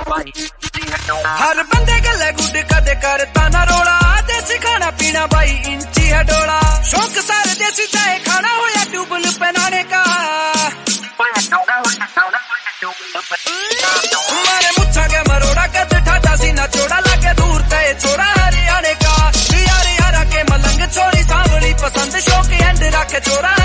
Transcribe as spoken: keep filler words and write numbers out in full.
हर बंदे गले गुड कदे करता ना रोड़ा, देसी खाना पीना भाई इंची है डोला। शौक सारे देसी चाहे खाना हो या ट्यूबल पहनाने का, मारे मुच्छा के मरोड़ा कद ठाटा सीना चोड़ा, लगे दूर तय छोड़ा हरियाणे का। यार यारा के मलंग छोरी सांवली पसंद, शौक एंड रखे छोरा